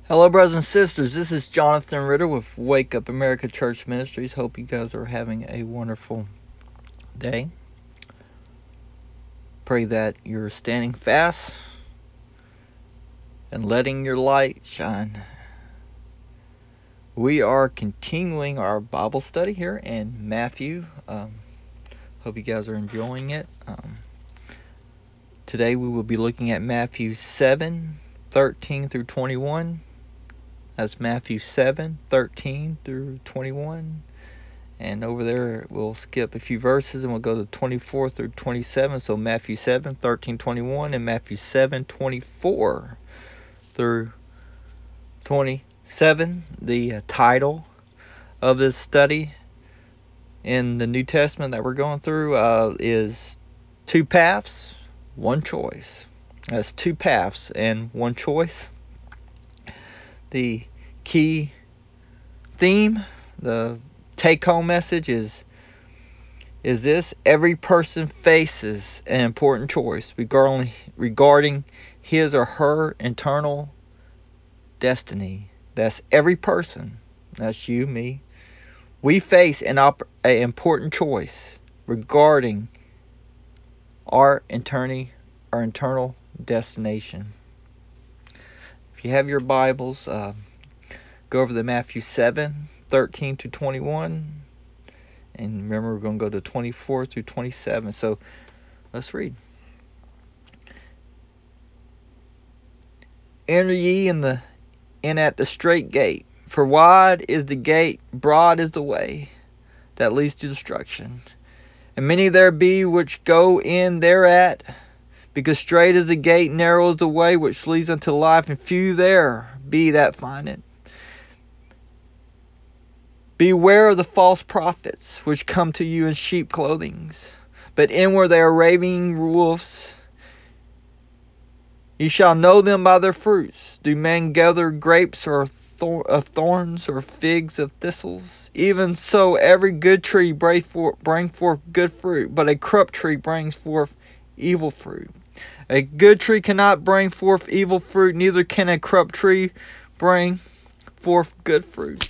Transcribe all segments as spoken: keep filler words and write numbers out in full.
Hello, brothers and sisters. This is Jonathan Ritter with Wake Up America Church Ministries. Hope you guys are having a wonderful day. Pray that you're standing fast and letting your light shine. We are continuing our Bible study here in Matthew. Um, hope you guys are enjoying it. Um, today we will be looking at Matthew seven, thirteen through twenty-one. That's Matthew seven, thirteen through twenty-one. And over there, we'll skip a few verses and we'll go to twenty-four through twenty-seven. So Matthew seven, thirteen, twenty-one, and Matthew seven, twenty-four through twenty-seven. The uh, title of this study in the New Testament that we're going through uh, is Two Paths, One Choice. That's two paths and one choice. The key theme, the take-home message is is this: every person faces an important choice regarding regarding his or her eternal destiny. That's every person. That's you, me. We face an op- a important choice regarding our eternity, our eternal destination. If you have your Bibles, uh, go over to Matthew seven, thirteen to twenty-one. And remember, we're going to go to twenty-four through twenty-seven. So let's read. Enter ye in the in at the straight gate, for wide is the gate, broad is the way that leads to destruction, and many there be which go in thereat. Because strait is the gate, narrow is the way which leads unto life, and few there be that find it. Beware of the false prophets, which come to you in sheep clothings, but inward they are raving wolves. Ye shall know them by their fruits. Do men gather grapes or thor- of thorns, or figs of thistles? Even so, every good tree bring forth, bring forth good fruit, but a corrupt tree brings forth evil fruit. A good tree cannot bring forth evil fruit, neither can a corrupt tree bring forth good fruit.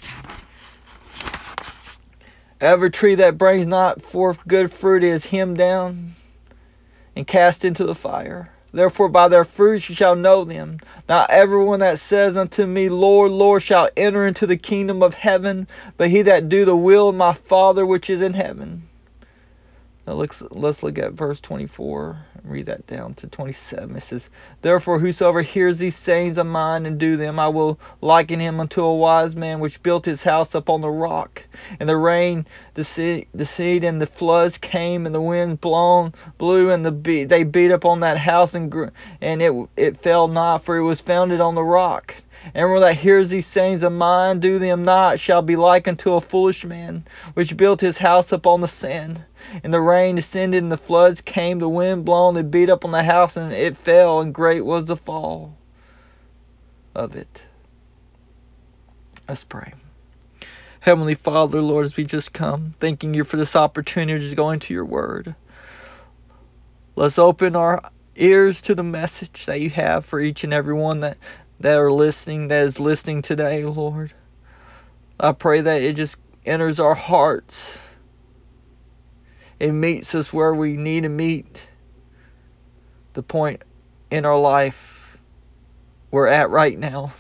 Every tree that brings not forth good fruit is hewed down and cast into the fire. Therefore by their fruits you shall know them. Not everyone that says unto me, Lord, Lord, shall enter into the kingdom of heaven, but he that do the will of my Father which is in heaven. Now let's, let's look at verse twenty-four and read that down to twenty-seven. It says, Therefore whosoever hears these sayings of mine and do them, I will liken him unto a wise man which built his house upon the rock. And the rain descended, and the floods came, and the winds blown blew, and the be- they beat upon that house, and gr- and it it fell not, for it was founded on the rock. Everyone that hears these sayings of mine, do them not, shall be like unto a foolish man, which built his house upon the sand. And the rain descended, and the floods came, the wind blown, and beat up on the house, and it fell, and great was the fall of it. Let's pray. Heavenly Father, Lord, as we just come, thanking you for this opportunity to go into your word. Let's open our ears to the message that you have for each and every one that, that are listening, that is listening today, Lord. I pray that it just enters our hearts. It meets us where we need to meet. The point in our life we're at right now.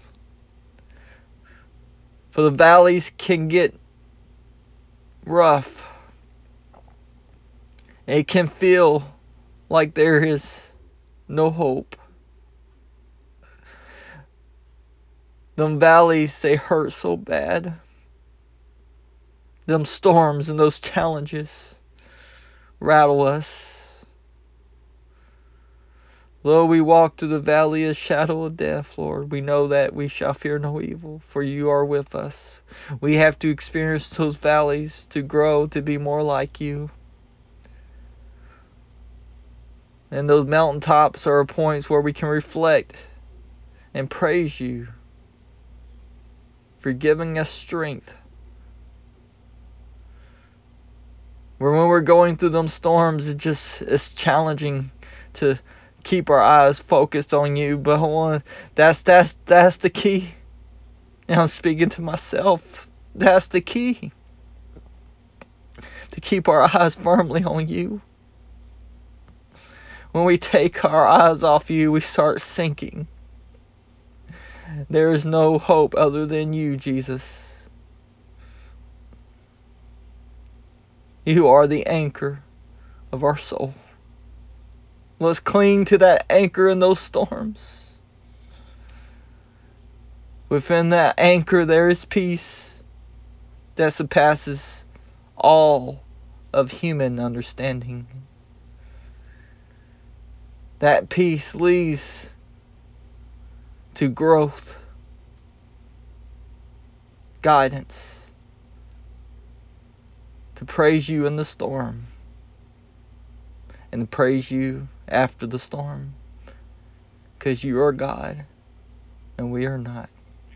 For the valleys can get rough. It can feel like there is no hope. Them valleys, they hurt so bad. Them storms and those challenges rattle us. Though we walk through the valley of shadow of death, Lord, we know that we shall fear no evil, for you are with us. We have to experience those valleys to grow, to be more like you. And those mountaintops are points where we can reflect and praise you for giving us strength. Where when we're going through them storms, it just it's challenging to keep our eyes focused on you. But I want that's that's that's the key. And I'm speaking to myself. That's the key. To keep our eyes firmly on you. When we take our eyes off you, we start sinking. There is no hope other than you, Jesus. You are the anchor of our soul. Let's cling to that anchor in those storms. Within that anchor there is peace that surpasses all of human understanding. That peace leads to growth, guidance, to praise you in the storm, and to praise you after the storm, because you are God and we are not.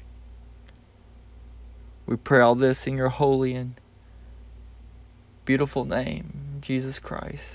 We pray all this in your holy and beautiful name, Jesus Christ.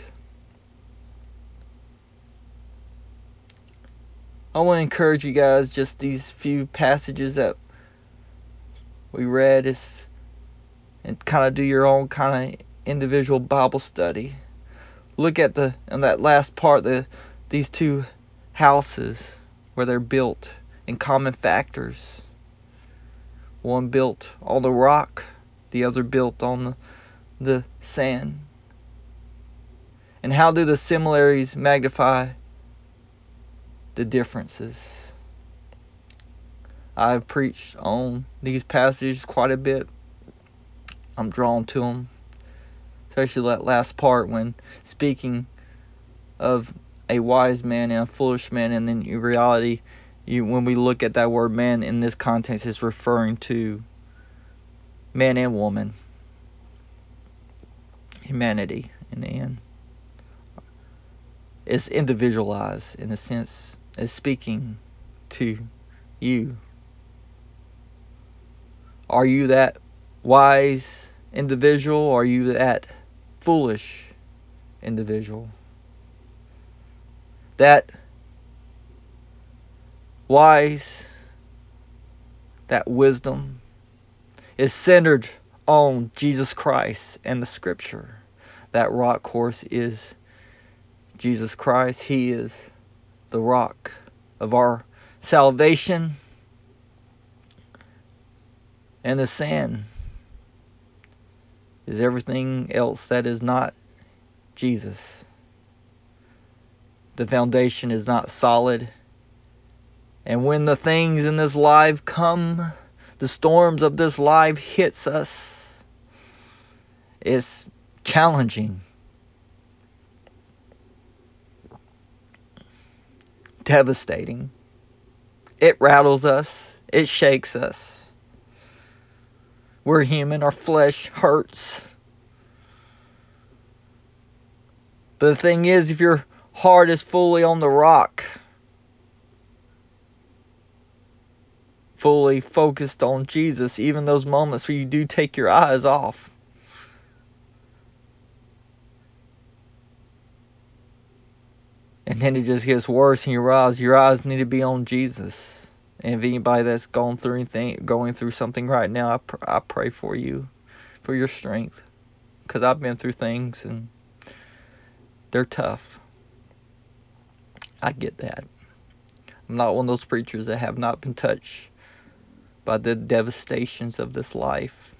I want to encourage you guys, just these few passages that we read, is and kind of do your own kind of individual Bible study. Look at the in that last part, the these two houses where they're built in common factors. One built on the rock, the other built on the, the sand. And how do the similarities magnify the differences? I've preached on these passages quite a bit. I'm drawn to them, especially that last part when speaking of a wise man and a foolish man, and then in reality, you, when we look at that word man in this context, it's referring to man and woman, humanity in the end. It's individualized in a sense. It's speaking to you. Are you that wise individual, or are you that foolish individual? That wise, that wisdom is centered on Jesus Christ and the Scripture. That rock, course, is Jesus Christ. He is the rock of our salvation. And the sand is everything else that is not Jesus. The foundation is not solid. And when the things in this life come, the storms of this life hits us, it's challenging, devastating. It rattles us. It shakes us. We're human. Our flesh hurts. But the thing is, if your heart is fully on the rock, fully focused on Jesus, even those moments where you do take your eyes off, and then it just gets worse in your eyes, your eyes need to be on Jesus. And if anybody that's going through anything, going through something right now, I, pr- I pray for you, for your strength, because I've been through things and they're tough. I get that. I'm not one of those preachers that have not been touched by the devastations of this life.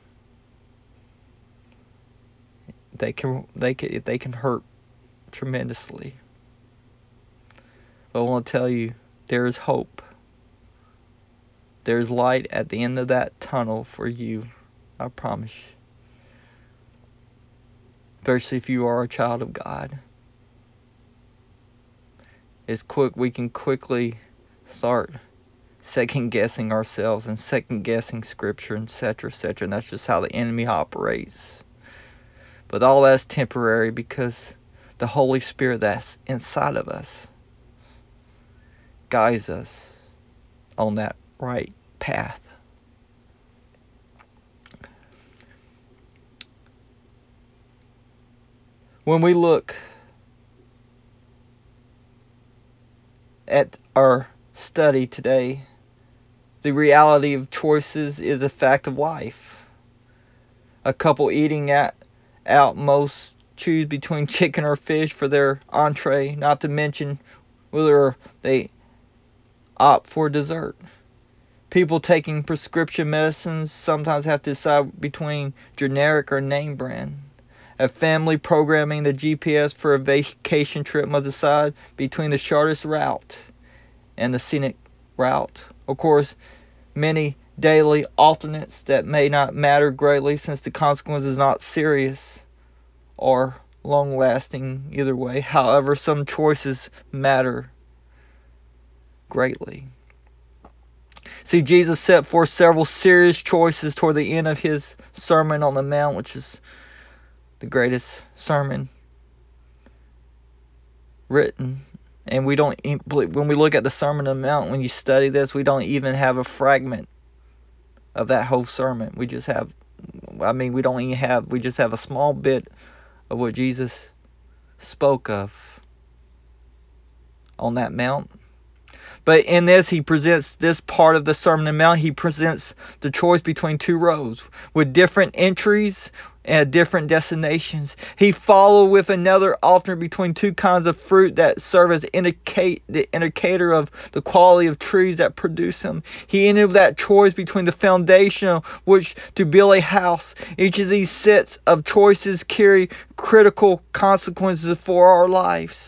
They can, they can, they can hurt tremendously. But I want to tell you, there is hope. There's light at the end of that tunnel for you. I promise you. Especially if you are a child of God. It's quick. We can quickly start second guessing ourselves and second guessing Scripture, and et cetera, et cetera. And that's just how the enemy operates. But all that's temporary, because the Holy Spirit that's inside of us guides us on that right path. When we look at our study today, The reality of choices is a fact of life. A couple eating at, out most choose between chicken or fish for their entree, not to mention whether they opt for dessert. People taking prescription medicines sometimes have to decide between generic or name brand. A family programming the G P S for a vacation trip must decide between the shortest route and the scenic route. Of course, many daily alternates that may not matter greatly since the consequence is not serious or long lasting either way. However, some choices matter greatly. See, Jesus set forth several serious choices toward the end of his Sermon on the Mount, which is the greatest sermon written. And we don't, when we look at the Sermon on the Mount, when you study this, we don't even have a fragment of that whole sermon. We just have, I mean, we don't even have, we just have a small bit of what Jesus spoke of on that mount. But in this, he presents this part of the Sermon on the Mount. He presents the choice between two roads with different entries and different destinations. He followed with another alternate between two kinds of fruit that serve as indicate the indicator of the quality of trees that produce them. He ended with that choice between the foundation which to build a house. Each of these sets of choices carry critical consequences for our lives.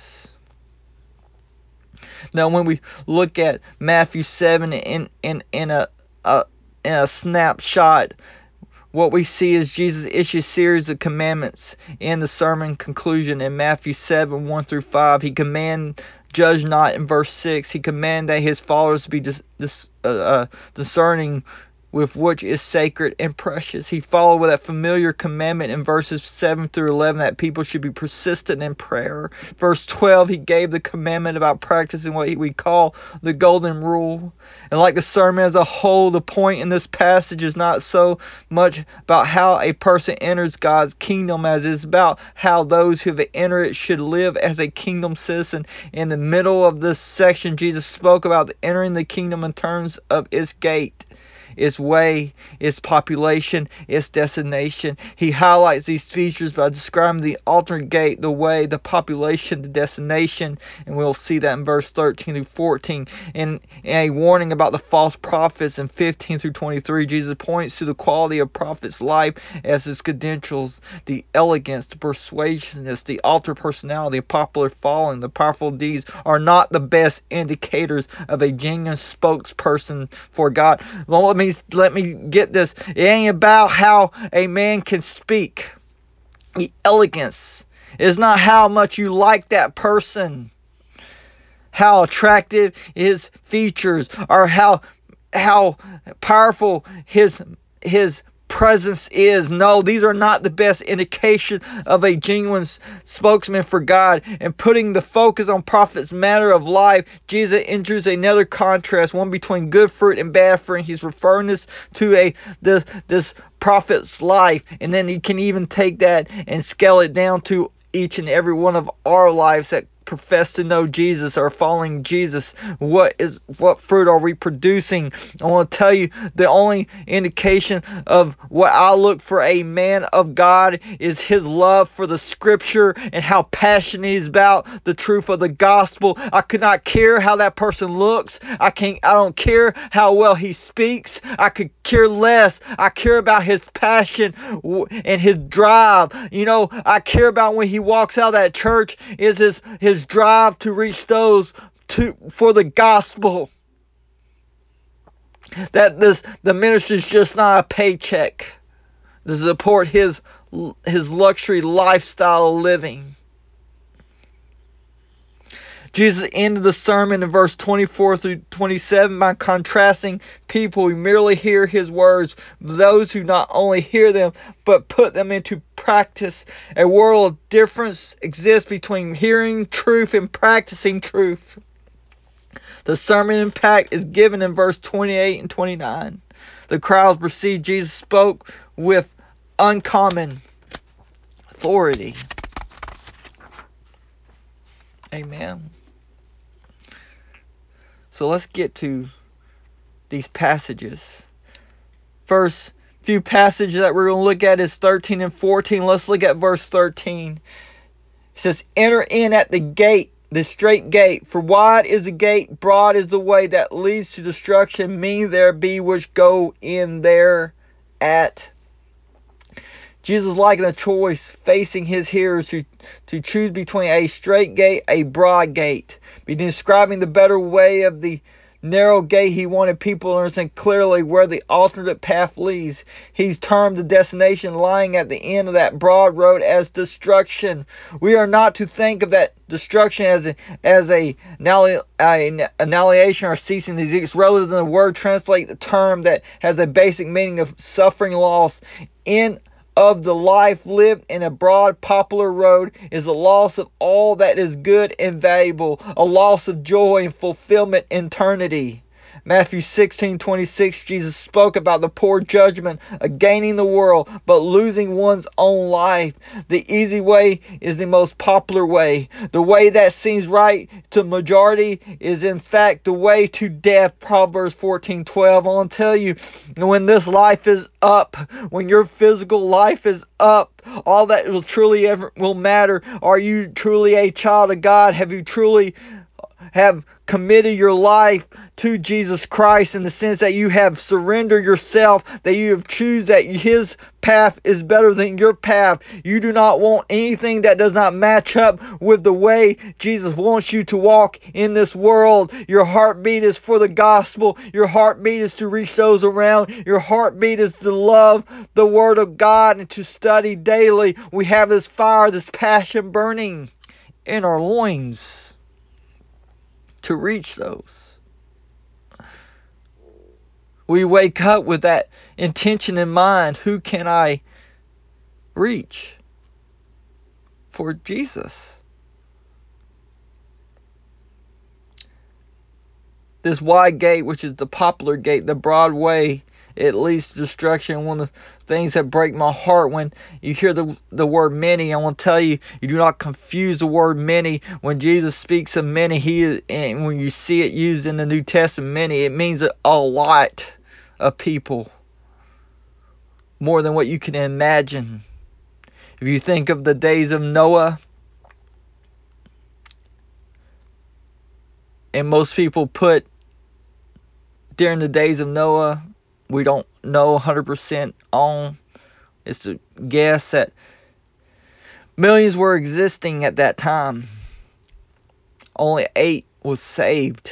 Now, when we look at Matthew seven in in in a, a in a snapshot, what we see is Jesus issues a series of commandments in the sermon conclusion in Matthew seven one through five. He command judge not in verse six. He command that his followers be dis, dis, uh, uh, discerning with which is sacred and precious. He followed with that familiar commandment in verses seven through eleven that people should be persistent in prayer. Verse twelve, he gave the commandment about practicing what we call the golden rule. And like the sermon as a whole, the point in this passage is not so much about how a person enters God's kingdom as it is about how those who have entered it should live as a kingdom citizen. In the middle of this section, Jesus spoke about entering the kingdom in terms of its gate, its way, its population, its destination. He highlights these features by describing the alternate gate, the way, the population, the destination, and we'll see that in verse thirteen through fourteen. And, and a warning about the false prophets in fifteen through twenty-three. Jesus points to the quality of prophets' life as his credentials, the elegance, the persuasiveness, the altered personality, the popular following, the powerful deeds are not the best indicators of a genuine spokesperson for God. Well, let me let me get this. It ain't about how a man can speak. The elegance is not how much you like that person, how attractive his features, or how how powerful his his presence is. No, these are not the best indication of a genuine spokesman for God. And putting the focus on prophet's matter of life, Jesus introduces another contrast, one between good fruit and bad fruit. He's referring this to a the this prophet's life, and then he can even take that and scale it down to each and every one of our lives that profess to know Jesus or following Jesus. What is what fruit are we producing? I want to tell you, the only indication of what I look for a man of God is his love for the scripture and how passionate he's about the truth of the gospel. I could not care how that person looks. I can't I don't care how well he speaks. I could care less. I care about his passion and his drive. You know, I care about when he walks out of that church is his his His drive to reach those to for the gospel. That this the ministry is just not a paycheck to support his his luxury lifestyle of living. Jesus ended the sermon in verse twenty-four through twenty-seven by contrasting people who merely hear his words with those who not only hear them but put them into practice. A world of difference exists between hearing truth and practicing truth. The sermon impact is given in verse twenty-eight and twenty-nine. The crowds perceived Jesus spoke with uncommon authority. Amen. So let's get to these passages. First few passages that we're going to look at is thirteen and fourteen. Let's look at verse thirteen. It says, enter in at the gate, the straight gate, for wide is the gate, broad is the way that leads to destruction, many there be which go in there at. Jesus likened a choice facing his hearers to, to choose between a straight gate, a broad gate. By describing the better way of the narrow gate, he wanted people to understand clearly where the alternate path leads. He's termed the destination lying at the end of that broad road as destruction. We are not to think of that destruction as a, as a annihilation or ceasing to exist. Rather than the word translate the term that has a basic meaning of suffering loss. In of the life lived in a broad popular road is a loss of all that is good and valuable, a loss of joy and fulfillment in eternity. Matthew sixteen twenty-six, Jesus spoke about the poor judgment of gaining the world but losing one's own life. The easy way is the most popular way. The way that seems right to the majority is in fact the way to death. Proverbs fourteen twelve. I want to tell you, when this life is up, when your physical life is up, all that will truly ever will matter. Are you truly a child of God? Have you truly have committed your life to Jesus Christ in the sense that you have surrendered yourself, that you have chosen that his path is better than your path? You do not want anything that does not match up with the way Jesus wants you to walk in this world. Your heartbeat is for the gospel. Your heartbeat is to reach those around. Your heartbeat is to love the Word of God and to study daily. We have this fire, this passion burning in our loins to reach those. We wake up with that intention in mind. Who can I reach for Jesus? This wide gate, which is the popular gate, the broad way, it leads to destruction. One of the things that break my heart when you hear the the word many, I want to tell you, you do not confuse the word many. When Jesus speaks of many, he is, and when you see it used in the New Testament, many, it means a lot of people, more than what you can imagine. If you think of the days of Noah, and most people put during the days of Noah, we don't know one hundred percent on. It's a guess that millions were existing at that time. Only eight was saved.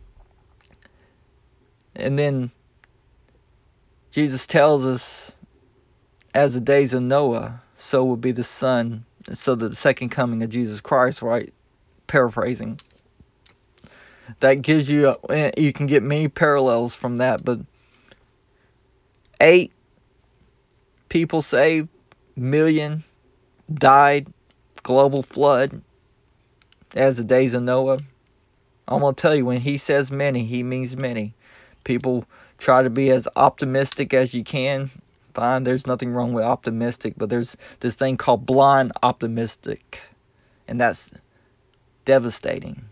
And then Jesus tells us, as the days of Noah, so will be the Son. So the second coming of Jesus Christ, right? Paraphrasing. That gives you, a, you can get many parallels from that, but eight people saved, million died, global flood, as the days of Noah. I'm going to tell you, when he says many, he means many. People try to be as optimistic as you can. Fine, there's nothing wrong with optimistic, but there's this thing called blind optimistic, and that's devastating.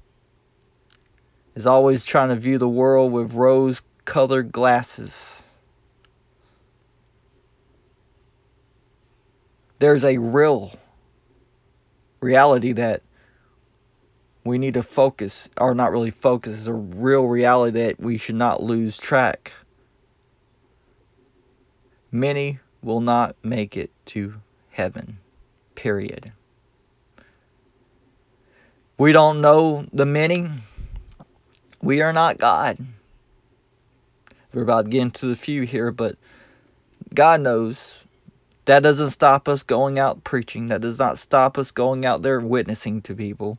Is always trying to view the world with rose-colored glasses. There's a real reality that we need to focus, or not really focus, is a real reality that we should not lose track. Many will not make it to heaven. Period. We don't know the many. We are not God. We're about to get into the few here, but God knows. That doesn't stop us going out preaching. That does not stop us going out there witnessing to people.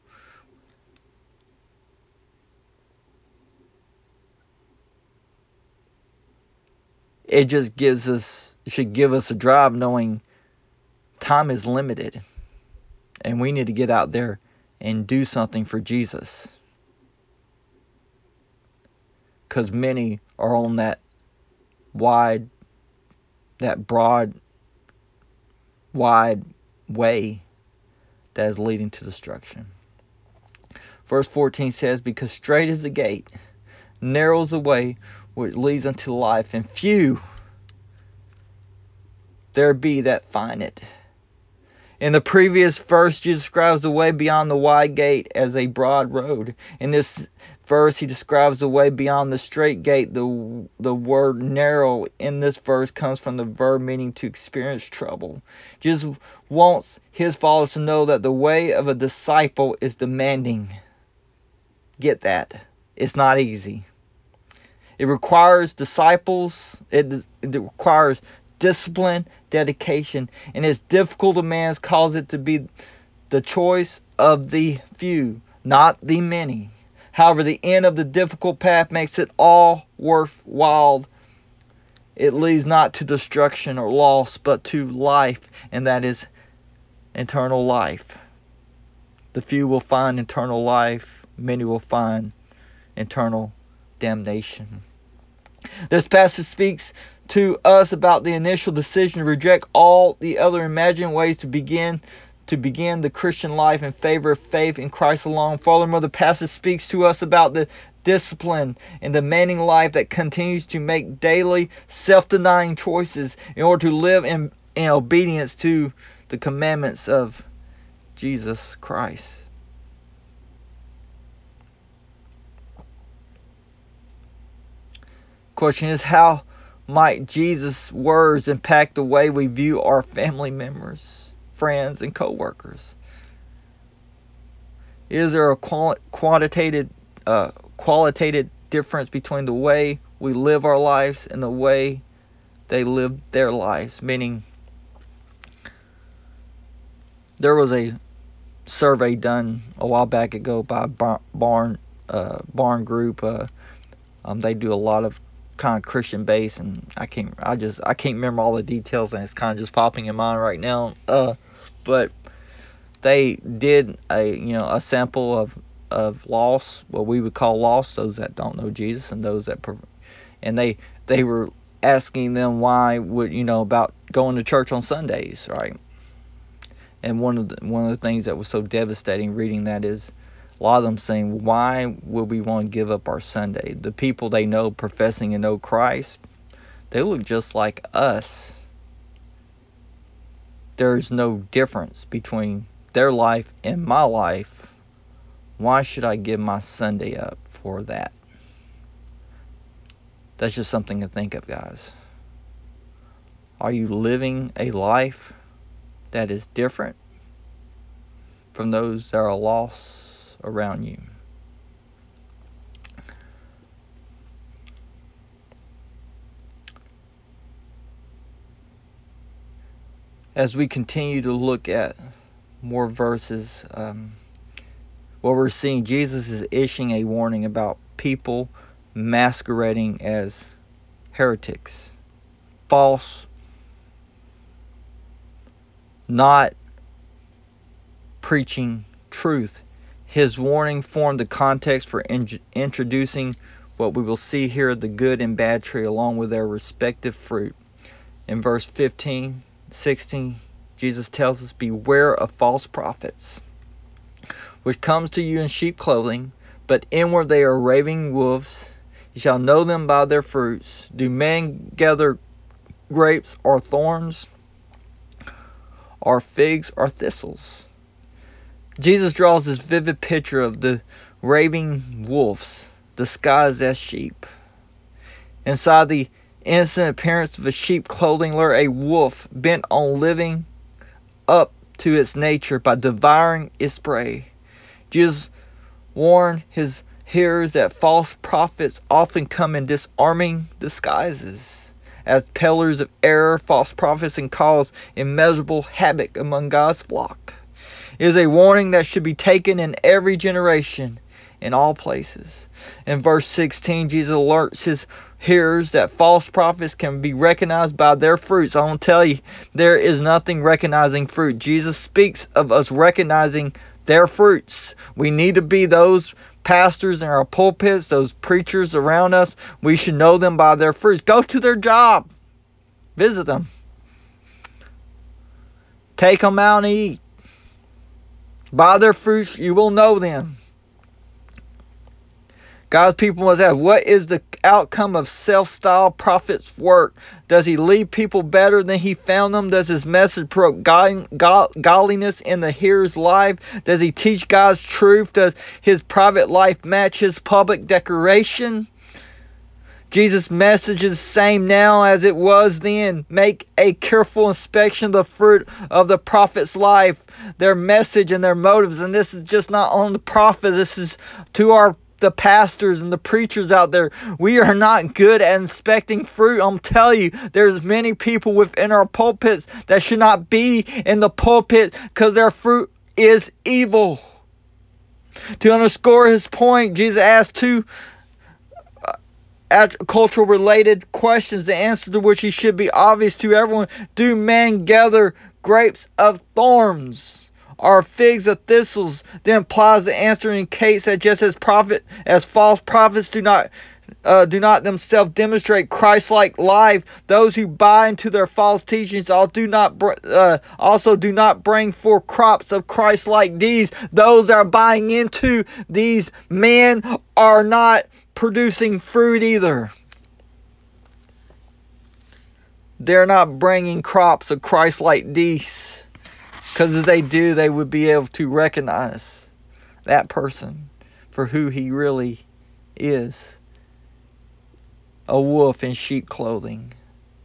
It just gives us, should give us a drive knowing time is limited. And we need to get out there and do something for Jesus. Because many are on that wide, that broad, wide way that is leading to destruction. Verse fourteen says, because straight is the gate narrows the way which leads unto life, and few there be that find it. In the previous verse, Jesus describes the way beyond the wide gate as a broad road. In this verse, he describes the way beyond the straight gate. The, the word narrow in this verse comes from the verb meaning to experience trouble. Jesus wants his followers to know that the way of a disciple is demanding. Get that. It's not easy. It requires disciples. It, it requires discipline, dedication, and its difficult demands cause it to be the choice of the few, not the many. However, the end of the difficult path makes it all worthwhile. It leads not to destruction or loss, but to life, and that is eternal life. The few will find eternal life, many will find eternal damnation. This passage speaks to us about the initial decision to reject all the other imagined ways to begin to begin the Christian life in favor of faith in Christ alone. Furthermore, the passage speaks to us about the discipline and demanding life that continues to make daily self-denying choices in order to live in, in obedience to the commandments of Jesus Christ. Question is, how might Jesus' words impact the way we view our family members, friends, and co-workers? Is there a quali- quantitative, uh, qualitative difference between the way we live our lives and the way they live their lives? Meaning, there was a survey done a while back ago by Barn uh, Barn Group. Uh, um, they do a lot of kind of Christian base, and I can't I just I can't remember all the details, and it's kind of just popping in mind right now. Uh, but they did a you know a sample of of lost, what we would call lost, those that don't know Jesus, and those that and they they were asking them why would you know about going to church on Sundays, right? And one of the one of the things that was so devastating reading that is a lot of them saying, why would we want to give up our Sunday? The people they know professing and know Christ, they look just like us. There's no difference between their life and my life. Why should I give my Sunday up for that? That's just something to think of, guys. Are you living a life that is different from those that are lost around you? As we continue to look at more verses, um, what we're seeing, Jesus is issuing a warning about people masquerading as heretics, false, not preaching truth. His warning formed the context for in- introducing what we will see here, the good and bad tree, along with their respective fruit. In verse fifteen, sixteen, Jesus tells us, beware of false prophets, which comes to you in sheep clothing, but inward they are raving wolves. You shall know them by their fruits. Do men gather grapes or thorns, or figs or thistles? Jesus draws this vivid picture of the raving wolves disguised as sheep. Inside the innocent appearance of a sheep clothing lurked a wolf bent on living up to its nature by devouring its prey. Jesus warned his hearers that false prophets often come in disarming disguises. As peddlers of error, false prophets can cause immeasurable havoc among God's flock. It is a warning that should be taken in every generation, in all places. In verse sixteen, Jesus alerts his hearers that false prophets can be recognized by their fruits. I want to tell you, there is nothing recognizing fruit. Jesus speaks of us recognizing their fruits. We need to be those pastors in our pulpits, those preachers around us. We should know them by their fruits. Go to their job. Visit them. Take them out and eat. By their fruits you will know them. God's people must ask, what is the outcome of self-styled prophet's work? Does he leave people better than he found them? Does his message promote God, God, godliness in the hearer's life? Does he teach God's truth? Does his private life match his public declaration? Jesus' message is the same now as it was then. Make a careful inspection of the fruit of the prophet's life, their message and their motives. And this is just not on the prophet. This is to our the pastors and the preachers out there. We are not good at inspecting fruit. I'm telling you, there's many people within our pulpits that should not be in the pulpit because their fruit is evil. To underscore his point, Jesus asked two agricultural related questions, the answer to which he should be obvious to everyone. Do men gather grapes of thorns or figs of thistles? Then implies the answer indicates that just as prophet as false prophets do not uh, do not themselves demonstrate Christ-like life, those who buy into their false teachings all do not uh, also do not bring forth crops of Christ-like deeds. Those that are buying into these men are not producing fruit either. They're not bringing crops of Christ-like deeds. Because if they do, they would be able to recognize that person for who he really is. A wolf in sheep clothing.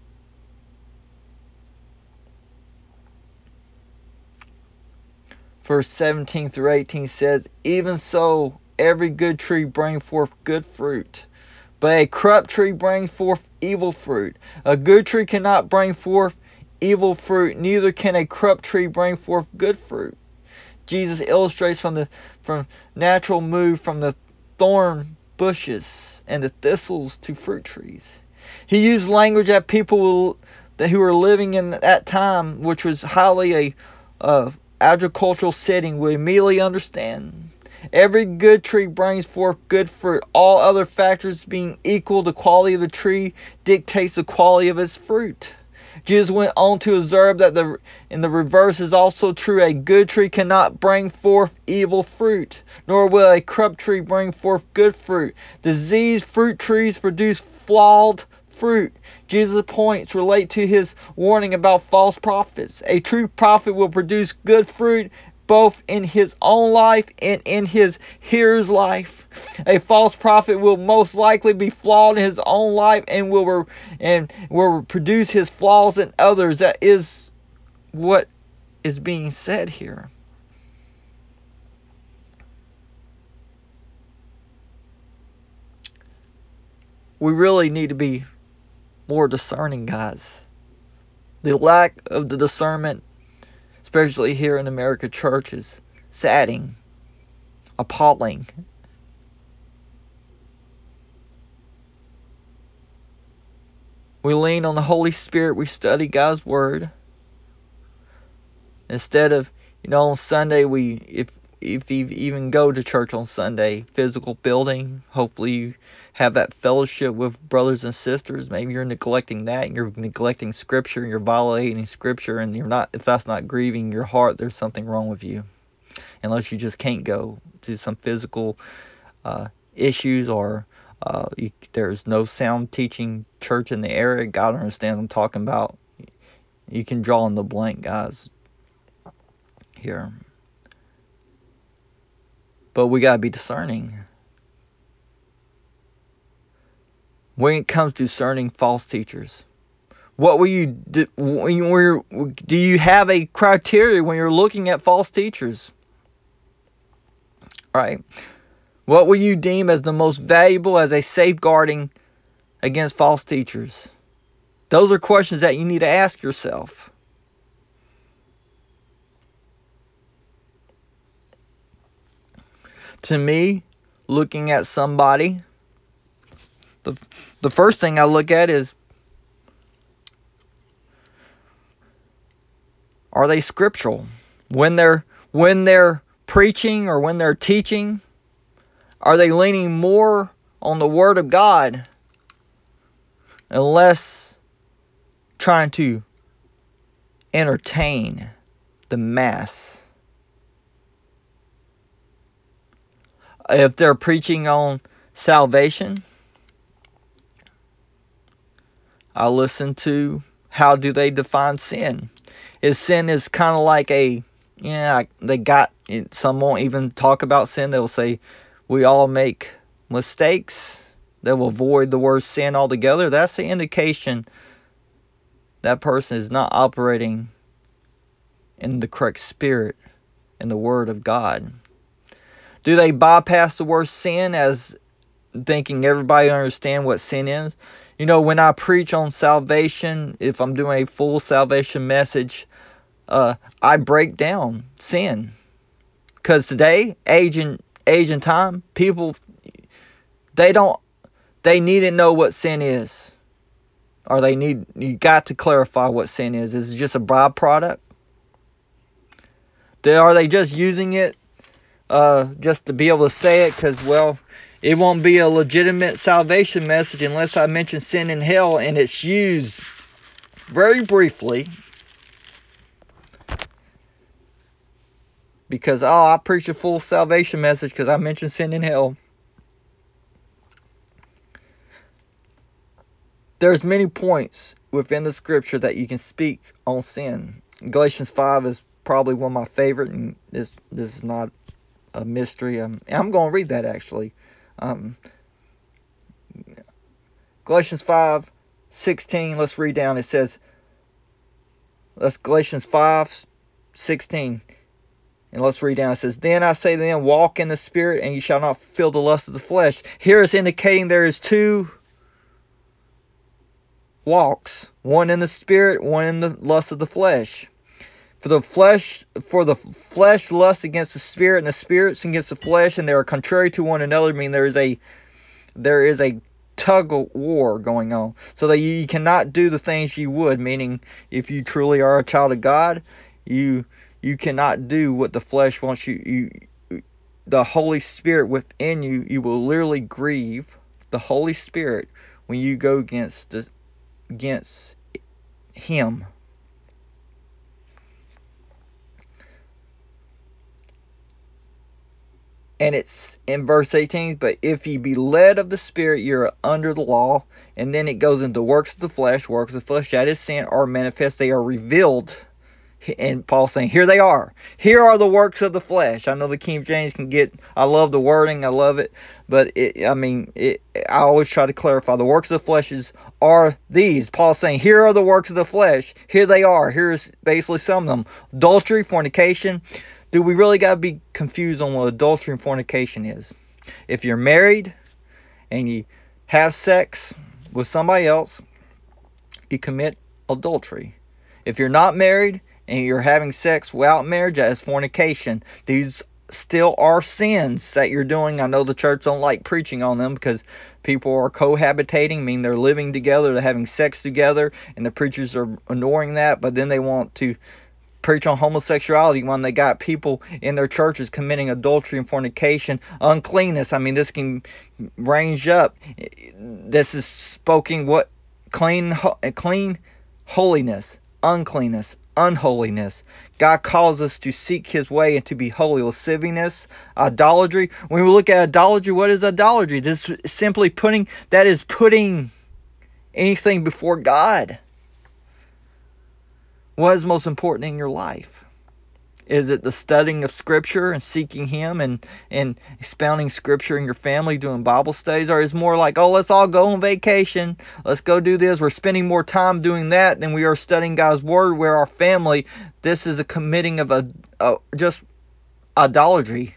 Verse seventeen through eighteen says, even so, every good tree brings forth good fruit, but a corrupt tree brings forth evil fruit. A good tree cannot bring forth evil fruit, neither can a corrupt tree bring forth good fruit. Jesus illustrates from the from natural move from the thorn bushes and the thistles to fruit trees. He used language that people will, that who were living in that time, which was highly a uh, agricultural setting, would immediately understand. Every good tree brings forth good fruit. All other factors being equal, the quality of the tree dictates the quality of its fruit. Jesus went on to observe that the in the reverse is also true. A good tree cannot bring forth evil fruit, nor will a corrupt tree bring forth good fruit. Diseased fruit trees produce flawed fruit. Jesus' points relate to his warning about false prophets. A true prophet will produce good fruit both in his own life and in his hearer's life. A false prophet will most likely be flawed in his own life and will re- and will produce his flaws in others. That is what is being said here. We really need to be more discerning, guys. The lack of the discernment, especially here in America church, is saddening, appalling. We lean on the Holy Spirit. We study God's Word. Instead of, you know, on Sunday, we, if if you even go to church on Sunday, physical building, hopefully you have that fellowship with brothers and sisters. Maybe you're neglecting that, and you're neglecting Scripture, and you're violating Scripture, and you're not. If that's not grieving your heart, there's something wrong with you. Unless you just can't go to some physical uh, issues, or uh, you, there's no sound teaching church in the area. God understands what I'm talking about. You can draw in the blank, guys, here. But we gotta be discerning. When it comes to discerning false teachers, what will you do? When you're, do you have a criteria when you're looking at false teachers? Right. What will you deem as the most valuable as a safeguarding against false teachers? Those are questions that you need to ask yourself. To me, looking at somebody, the the first thing I look at is, are they scriptural? When they're when they're preaching or when they're teaching, are they leaning more on the Word of God and less trying to entertain the mass? If they're preaching on salvation, I listen to how do they define sin. Is sin is kind of like a, yeah, they got, some won't even talk about sin. They'll say we all make mistakes. They will avoid the word sin altogether. That's the indication that person is not operating in the correct spirit and the word of God. Do they bypass the word sin as thinking everybody understand what sin is? You know, when I preach on salvation, if I'm doing a full salvation message, uh, I break down sin. Because today, age and age and time, people, they don't, they need to know what sin is. Or they need, you got to clarify what sin is. Is it just a byproduct? They, are they just using it uh, just to be able to say it? Because, well, it won't be a legitimate salvation message unless I mention sin and hell, and it's used very briefly. Because, oh, I preach a full salvation message because I mentioned sin and hell. There's many points within the scripture that you can speak on sin. Galatians five is probably one of my favorite, and this this is not a mystery. Um, I'm going to read that actually. Um, Galatians five sixteen. Let's read down. It says, that's Galatians five sixteen. And let's read down. It says, then I say to them, walk in the Spirit, and you shall not fulfill the lust of the flesh. Here it's indicating there is two walks, one in the Spirit, one in the lust of the flesh. For the flesh, for the flesh lusts against the Spirit, and the Spirit against the flesh, and they are contrary to one another. I mean, there is a there is a tug of war going on, so that you cannot do the things you would. Meaning, if you truly are a child of God, you you cannot do what the flesh wants you. You, the Holy Spirit within you, you will literally grieve the Holy Spirit when you go against the against Him. And it's in verse eighteen, but if ye be led of the Spirit, you're under the law. And then it goes into works of the flesh. Works of the flesh, that is sin, are manifest. They are revealed. And Paul's saying, here they are. Here are the works of the flesh. I know the King James can get, I love the wording, I love it. But, it, I mean, it, I always try to clarify. The works of the flesh are these. Paul's saying, here are the works of the flesh. Here they are. Here's basically some of them. Adultery, fornication. Do we really got to be confused on what adultery and fornication is? If you're married and you have sex with somebody else, you commit adultery. If you're not married and you're having sex without marriage, that is fornication. These still are sins that you're doing. I know the church don't like preaching on them because people are cohabitating, meaning they're living together, they're having sex together, and the preachers are ignoring that, but then they want to preach on homosexuality when they got people in their churches committing adultery and fornication, uncleanness. I mean, this can range up. This is spoken what clean, clean, holiness, uncleanness, unholiness. God calls us to seek His way and to be holy. Lasciviousness, idolatry. When we look at idolatry, what is idolatry? This is simply putting, that is putting anything before God. What is most important in your life? Is it the studying of Scripture and seeking Him and, and expounding Scripture in your family, doing Bible studies? Or is it more like, oh, let's all go on vacation. Let's go do this. We're spending more time doing that than we are studying God's Word, where our family, this is a committing of a, a just idolatry.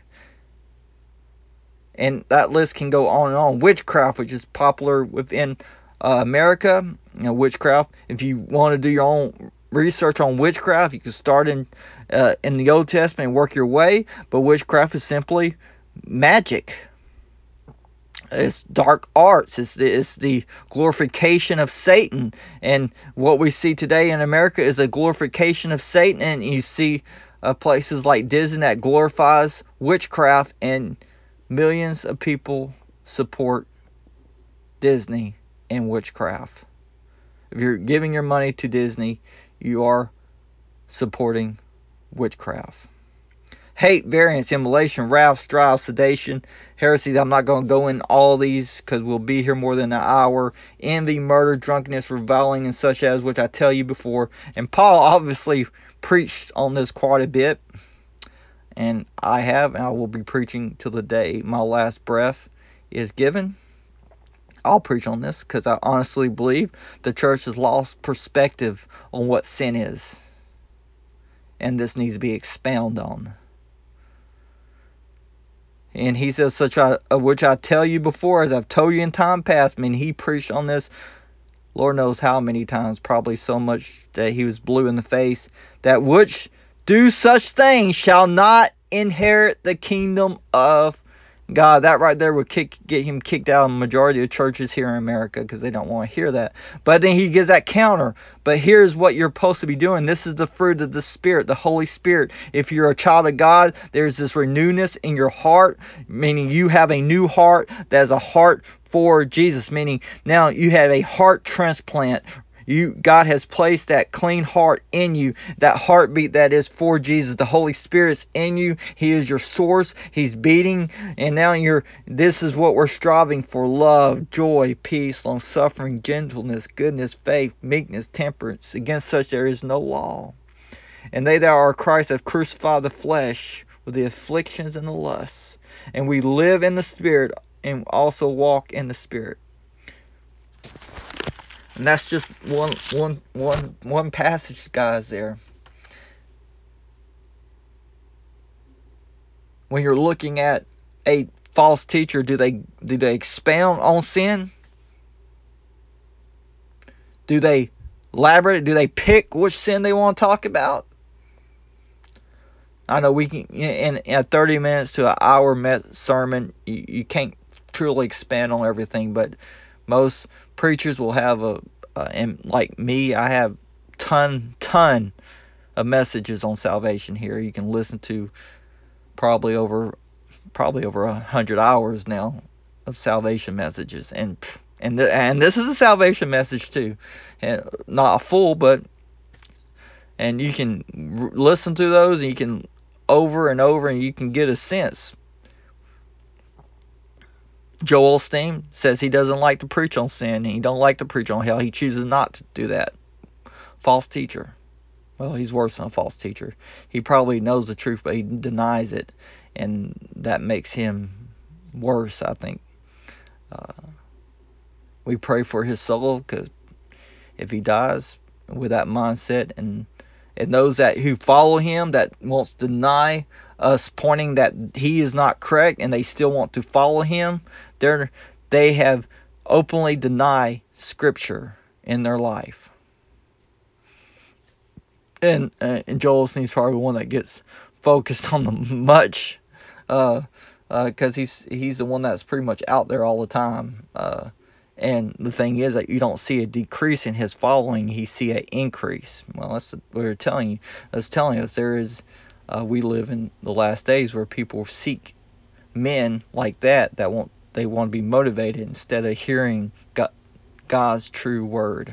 And that list can go on and on. Witchcraft, which is popular within uh, America. You know, witchcraft, if you want to do your own research on witchcraft, you can start in uh, in the Old Testament and work your way. But witchcraft is simply magic. It's dark arts. It's the, it's the glorification of Satan. And what we see today in America is a glorification of Satan. And you see uh, places like Disney that glorifies witchcraft, and millions of people support Disney and witchcraft. If you're giving your money to Disney, you are supporting witchcraft. hate, variance, immolation, wrath, strife, sedation, heresies. I'm not going to go in all these because we'll be here more than an hour. Envy, murder, drunkenness, reviling, and such as which I tell you before. And Paul obviously preached on this quite a bit. And I have, and I will be preaching till the day my last breath is given. I'll preach on this because I honestly believe the church has lost perspective on what sin is. And this needs to be expounded on. And he says, such I, of which I tell you before, as I've told you in time past. I mean, he preached on this, Lord knows how many times, probably so much that he was blue in the face, that which do such things shall not inherit the kingdom of God. That right there would kick, get him kicked out of the majority of churches here in America because they don't want to hear that. But then he gives that counter. But here's what you're supposed to be doing. This is the fruit of the Spirit, the Holy Spirit. If you're a child of God, there's this renewedness in your heart, meaning you have a new heart that is a heart for Jesus, meaning now you have a heart transplant. You, God has placed that clean heart in you, that heartbeat that is for Jesus. The Holy Spirit's in you. He is your source. He's beating, and now you're. This is what we're striving for: love, joy, peace, long-suffering, gentleness, goodness, faith, meekness, temperance. Against such there is no law. And they that are Christ have crucified the flesh with the afflictions and the lusts. And we live in the Spirit and also walk in the Spirit. And that's just one, one, one, one passage, guys, there. When you're looking at a false teacher, do they do they expound on sin? Do they elaborate? Do they pick which sin they want to talk about? I know we can, in, in thirty minutes to an hour sermon, you, you can't truly expand on everything, but most preachers will have a, uh, and like me, I have ton, ton of messages on salvation here. You can listen to probably over, probably over a hundred hours now of salvation messages, and and the, and this is a salvation message too, and not a full, but and you can r- listen to those, and you can over and over, and you can get a sense. Joel Osteen says he doesn't like to preach on sin, and he don't like to preach on hell. He chooses not to do that. False teacher. Well, he's worse than a false teacher. He probably knows the truth, but he denies it, and that makes him worse, I think. Uh, we pray for his soul, because if he dies with that mindset, and and those that who follow him that wants to deny us, pointing that he is not correct, and they still want to follow him, they're they have openly denied Scripture in their life. And uh, and Joel Osteen's probably one that gets focused on the much, uh, because uh, he's he's the one that's pretty much out there all the time. Uh, and the thing is that you don't see a decrease in his following; you see an increase. Well, that's what we're telling you. That's telling us there is. Uh, we live in the last days where people seek men like that that want they want to be motivated instead of hearing God, God's true word.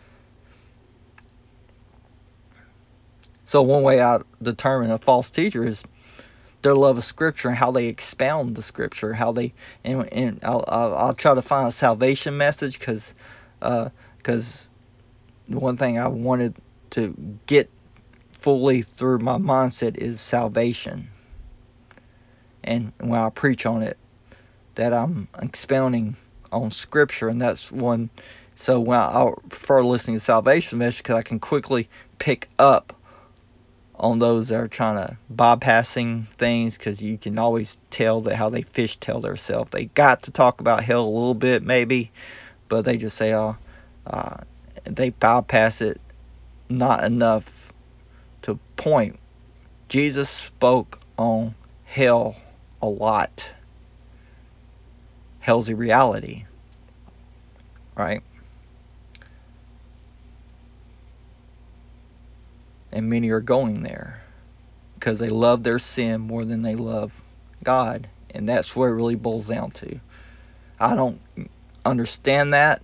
So one way I determine a false teacher is their love of Scripture and how they expound the Scripture, how they and, and I'll, I'll, I'll try to find a salvation message, because because uh, one thing I wanted to get fully through my mindset is salvation, and when I preach on it, that I'm expounding on Scripture, and that's one. So when I, I prefer listening to salvation message, because I can quickly pick up on those that are trying to bypassing things, because you can always tell that how they fishtail themselves. They got to talk about hell a little bit maybe, but they just say, oh, uh, they bypass it not enough to point. Jesus spoke on hell a lot. Hell's a reality, right? And many are going there because they love their sin more than they love God. And that's where it really boils down to. I don't understand that,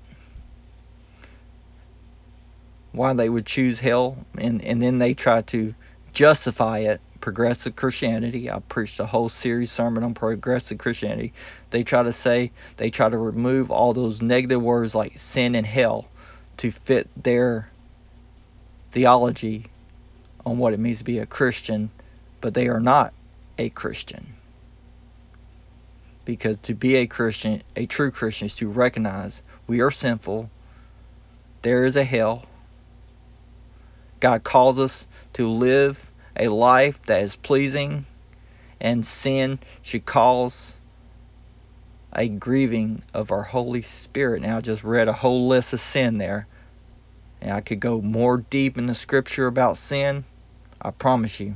why they would choose hell, and, and then they try to justify it progressive Christianity. I preached a whole series sermon on progressive Christianity. They try to say, they try to remove all those negative words like sin and hell to fit their theology on what it means to be a Christian, but they are not a Christian. Because to be a Christian, a true Christian, is to recognize we are sinful. There is a hell. God calls us to live a life that is pleasing, and sin should cause a grieving of our Holy Spirit. Now, I just read a whole list of sin there, and I could go more deep in the scripture about sin, I promise you.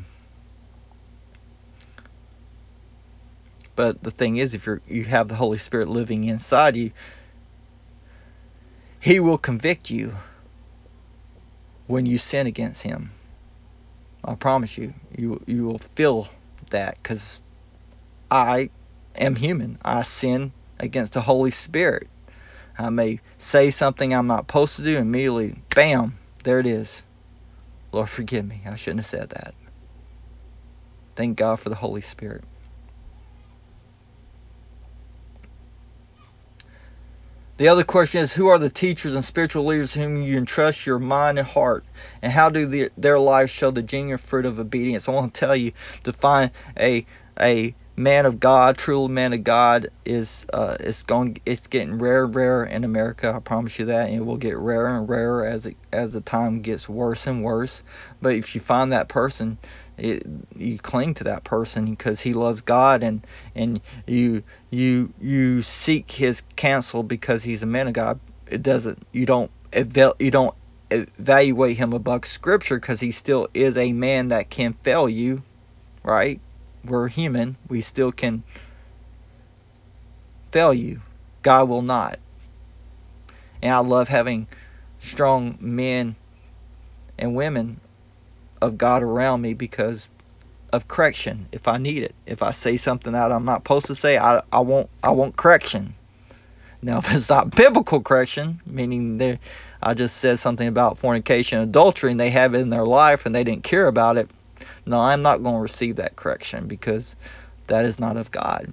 But the thing is, if you're, you have the Holy Spirit living inside you, He will convict you when you sin against Him. I promise you, you you will feel that, because I am human. I sin against the Holy Spirit. I may say something I'm not supposed to do, and immediately, bam, there it is. Lord, forgive me. I shouldn't have said that. Thank God for the Holy Spirit. The other question is, who are the teachers and spiritual leaders whom you entrust your mind and heart, and how do the, their lives show the genuine fruit of obedience? I want to tell you, to find a a man of God, true man of God, is uh, it's going it's getting rarer and rarer in America. I promise you that, and it will get rarer and rarer as it as the time gets worse and worse. But if you find that person, it, you cling to that person because he loves God, and and you you you seek his counsel because he's a man of God. It doesn't you don't you don't evaluate him above Scripture, because he still is a man that can fail you, right? We're human. We still can fail you. God will not. And I love having strong men and women of God around me because of correction if I need it. If I say something that I'm not supposed to say, I, I want I want correction. Now, if it's not biblical correction, meaning they, I just said something about fornication and adultery and they have it in their life and they didn't care about it, no, I'm not going to receive that correction, because that is not of God.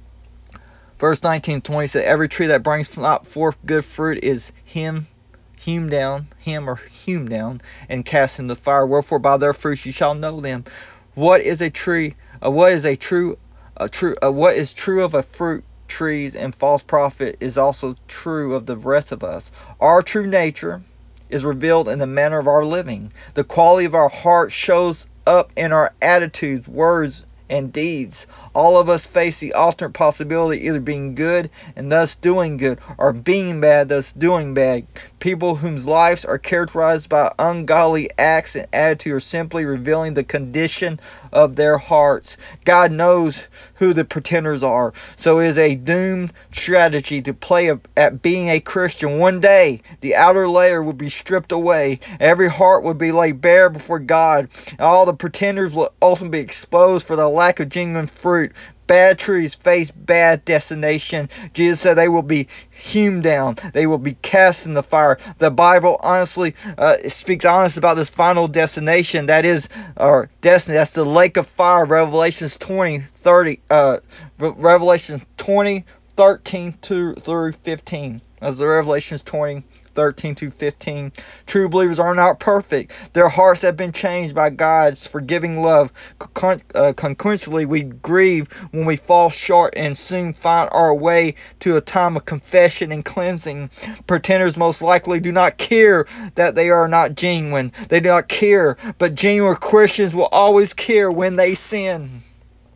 Verse nineteen twenty said, every tree that brings not forth good fruit is him, hewn down, him or hewn down, and cast in the fire. Wherefore by their fruits you shall know them. What is a tree? Uh, what is a true? A true? Uh, what is true of a fruit? Trees and false prophet is also true of the rest of us. Our true nature is revealed in the manner of our living. The quality of our heart shows up in our attitudes, words, and deeds. All of us face the alternate possibility, either being good and thus doing good, or being bad, thus doing bad. People whose lives are characterized by ungodly acts and attitude are simply revealing the condition of their hearts. God knows who the pretenders are, so it is a doomed strategy to play at being a Christian. One day, the outer layer will be stripped away. Every heart will be laid bare before God. All the pretenders will ultimately be exposed for the lack of genuine fruit. Bad trees face bad destination. Jesus said they will be hewn down. They will be cast in the fire. The Bible honestly uh, speaks honest about this final destination. That is our destiny. That's the lake of fire. Revelations twenty, thirty. Uh, Revelations twenty, thirteen to, through fifteen. That's the Revelations twenty, thirteen to fifteen. True believers are not perfect. Their hearts have been changed by God's forgiving love. Con- uh, consequently, we grieve when we fall short and soon find our way to a time of confession and cleansing. Pretenders most likely do not care that they are not genuine. They do not care, but genuine Christians will always care when they sin.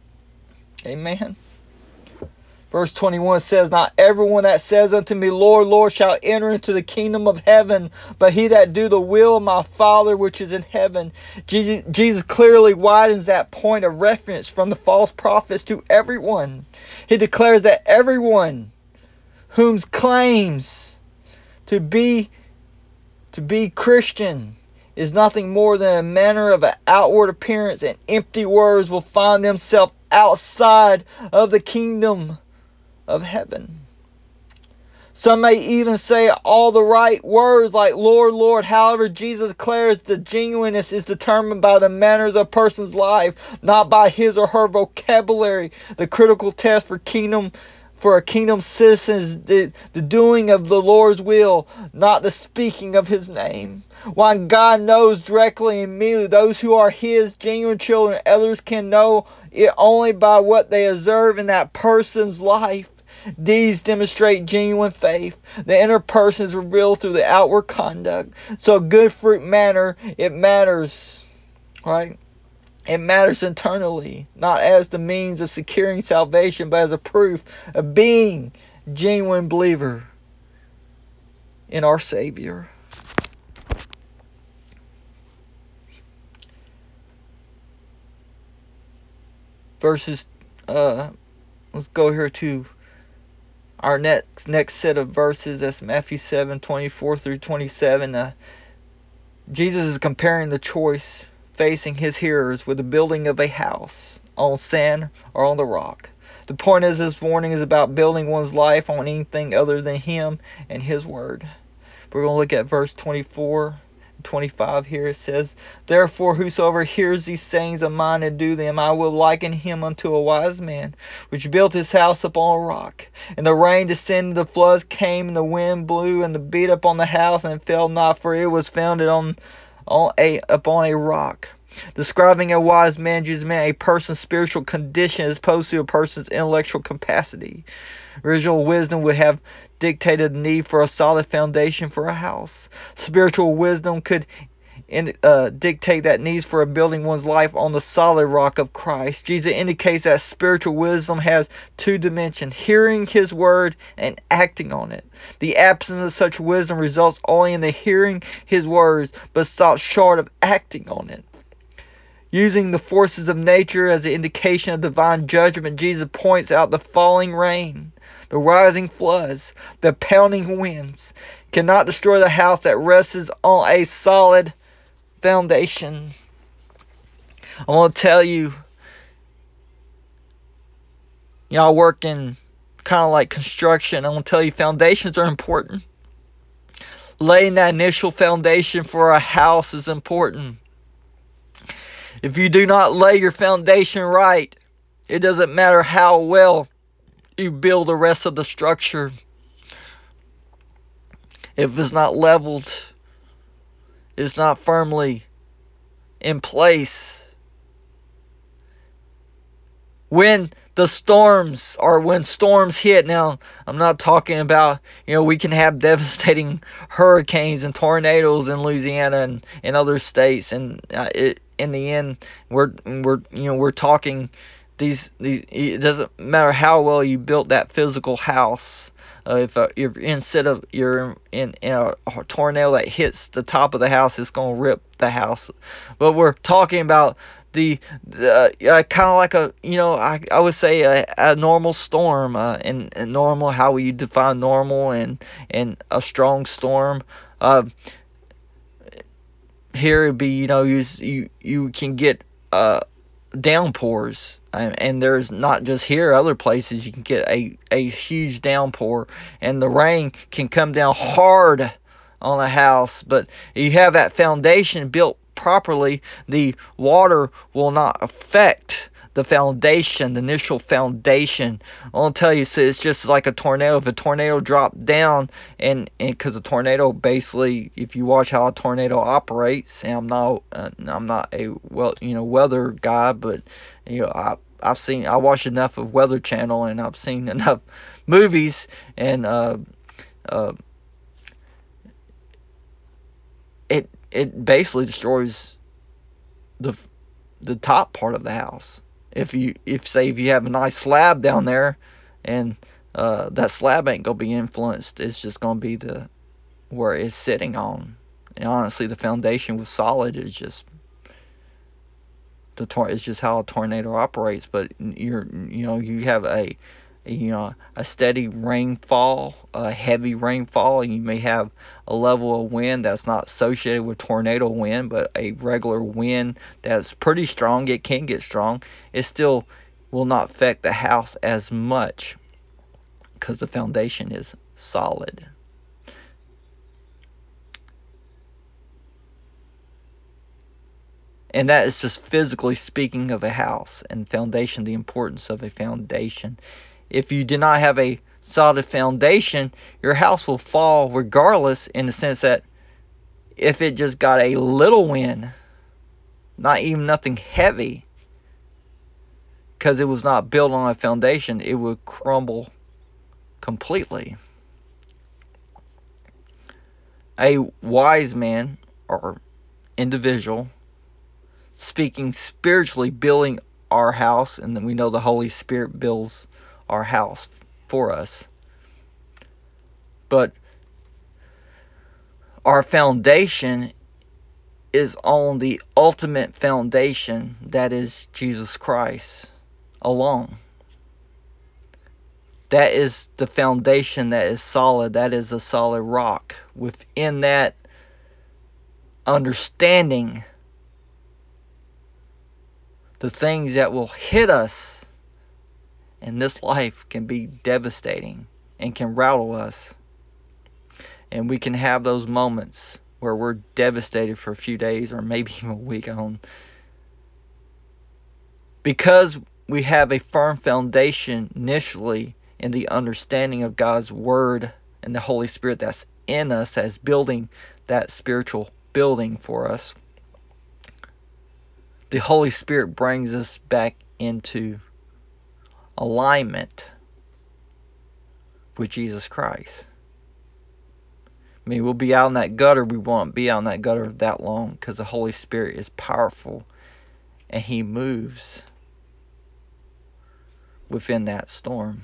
Amen. Verse twenty-one says, not everyone that says unto me, Lord, Lord, shall enter into the kingdom of heaven, but he that do the will of my Father which is in heaven. Jesus, Jesus clearly widens that point of reference from the false prophets to everyone. He declares that everyone whom claims to be to be Christian is nothing more than a manner of an outward appearance and empty words will find themselves outside of the kingdom of heaven. Some may even say all the right words like Lord, Lord. However, Jesus declares the genuineness is determined by the manners of a person's life, not by his or her vocabulary. The critical test for kingdom for a kingdom citizen is the, the doing of the Lord's will, not the speaking of his name. While God knows directly and immediately those who are his genuine children, others can know it only by what they observe in that person's life. These demonstrate genuine faith. The inner person is revealed through the outward conduct. So good fruit matter, it matters, right? It matters internally, not as the means of securing salvation, but as a proof of being a genuine believer in our Savior. Verses, uh, let's go here to our next next set of verses. That's Matthew seven, twenty-four through twenty-seven. Uh, Jesus is comparing the choice facing his hearers with the building of a house on sand or on the rock. The point is, this warning is about building one's life on anything other than him and his word. We're going to look at verse twenty-four and twenty-five here. It says, Therefore whosoever hears these sayings of mine and do them, I will liken him unto a wise man, which built his house upon a rock. And the rain descended, the floods came, and the wind blew, and the beat upon the house, and it fell not, for it was founded on, on a upon a rock. Describing a wise man, Jesus meant a person's spiritual condition as opposed to a person's intellectual capacity. Original wisdom would have dictated the need for a solid foundation for a house. Spiritual wisdom could in, uh, dictate that needs for building one's life on the solid rock of Christ. Jesus indicates that spiritual wisdom has two dimensions: hearing his word and acting on it. The absence of such wisdom results only in the hearing his words, but stops short of acting on it. Using the forces of nature as an indication of divine judgment, Jesus points out the falling rain, the rising floods, the pounding winds cannot destroy the house that rests on a solid foundation. I want to tell you, y'all work in kind of like construction. I want to tell you, foundations are important. Laying that initial foundation for a house is important. If you do not lay your foundation right, it doesn't matter how well you build the rest of the structure. If it's not leveled, it's not firmly in place. When the storms or when storms hit, now I'm not talking about, you know, we can have devastating hurricanes and tornadoes in Louisiana and, and other states, and uh, it, in the end, we're we're you know we're talking these these. It doesn't matter how well you built that physical house. Uh, if uh, you're instead of you're in, in a, a tornado that hits the top of the house, it's gonna rip the house. But we're talking about the, the uh, kind of like a you know I I would say a, a normal storm. Uh, and, and normal, how you define normal and and a strong storm. Uh, here it'd be, you know you you you can get uh downpours, and there's not just here, other places you can get a a huge downpour, and the rain can come down hard on a house. But if you have that foundation built properly, the water will not affect the foundation, the initial foundation. I'll tell you, so it's just like a tornado. If a tornado dropped down, and because a tornado, basically, if you watch how a tornado operates, and I'm not, uh, I'm not a well, you know, weather guy, but you know, I I've seen, I watch enough of Weather Channel, and I've seen enough movies, and uh, uh, it it basically destroys the the top part of the house. If you, if say, if you have a nice slab down there, and uh, that slab ain't gonna be influenced, it's just gonna be the where it's sitting on. And honestly, the foundation was solid. It's just the tor- it's just how a tornado operates. But you're, you know, you have a, you know, a steady rainfall, a heavy rainfall, and you may have a level of wind that's not associated with tornado wind, but a regular wind that's pretty strong. It can get strong. It still will not affect the house as much because the foundation is solid. And that is just physically speaking of a house and foundation, the importance of a foundation. If you do not have a solid foundation, your house will fall regardless, in the sense that if it just got a little wind, not even nothing heavy, because it was not built on a foundation, it would crumble completely. A wise man or individual, speaking spiritually, building our house, and then we know the Holy Spirit builds our house for us. But our foundation is on the ultimate foundation, that is Jesus Christ alone. That is the foundation that is solid. That is a solid rock. Within that understanding, the things that will hit us in this life can be devastating and can rattle us. And we can have those moments where we're devastated for a few days or maybe even a week on. Because we have a firm foundation initially in the understanding of God's Word and the Holy Spirit that's in us, as building that spiritual building for us, the Holy Spirit brings us back into alignment with Jesus Christ. I mean, we'll be out in that gutter. We won't be out in that gutter that long, because the Holy Spirit is powerful and He moves within that storm.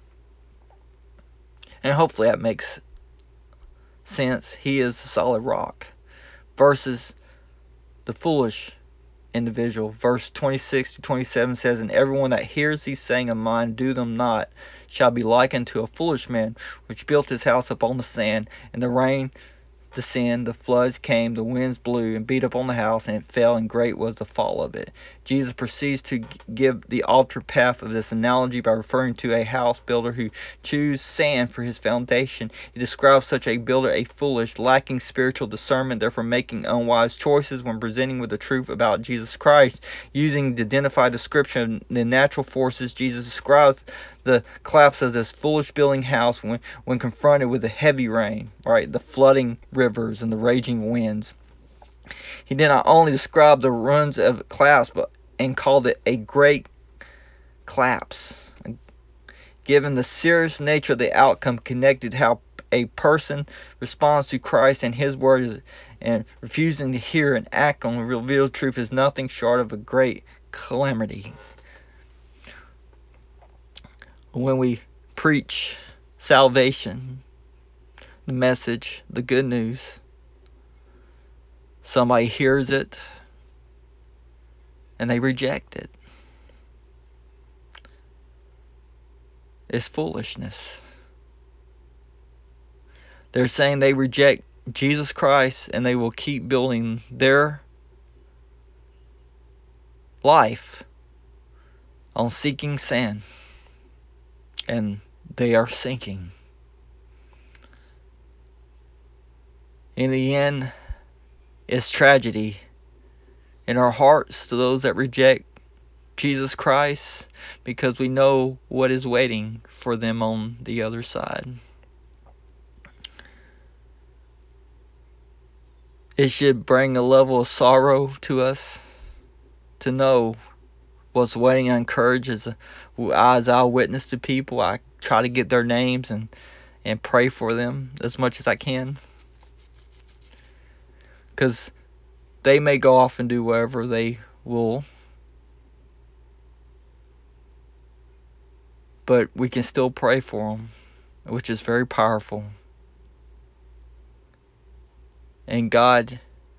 And hopefully that makes sense. He is the solid rock versus the foolish individual. Verse twenty-six to twenty-seven says, "And everyone that hears these sayings of mine, do them not, shall be likened to a foolish man, which built his house upon the sand, and the rain descended, the floods came, the winds blew, and beat upon the house, and it fell, and great was the fall of it." Jesus proceeds to give the altered path of this analogy by referring to a house builder who chose sand for his foundation. He describes such a builder a foolish, lacking spiritual discernment, therefore making unwise choices when presenting with the truth about Jesus Christ. Using the identified description of the natural forces, Jesus describes the collapse of this foolish building house when, when confronted with the heavy rain, right, the flooding rivers and the raging winds. He did not only describe the ruins of collapse, but and called it a great collapse. Given the serious nature of the outcome, connected how a person responds to Christ and His word, and refusing to hear and act on the revealed truth, is nothing short of a great calamity. When we preach salvation, the message, the good news, somebody hears it and they reject it, it's foolishness. They're saying they reject Jesus Christ and they will keep building their life on seeking sand, and they are sinking. In the end, it's tragedy in our hearts to those that reject Jesus Christ, because we know what is waiting for them on the other side. It should bring a level of sorrow to us to know what's waiting. I encourage, as, as I witness to people, I try to get their names and, and pray for them as much as I can. Because they may go off and do whatever they will, but we can still pray for them, which is very powerful. And God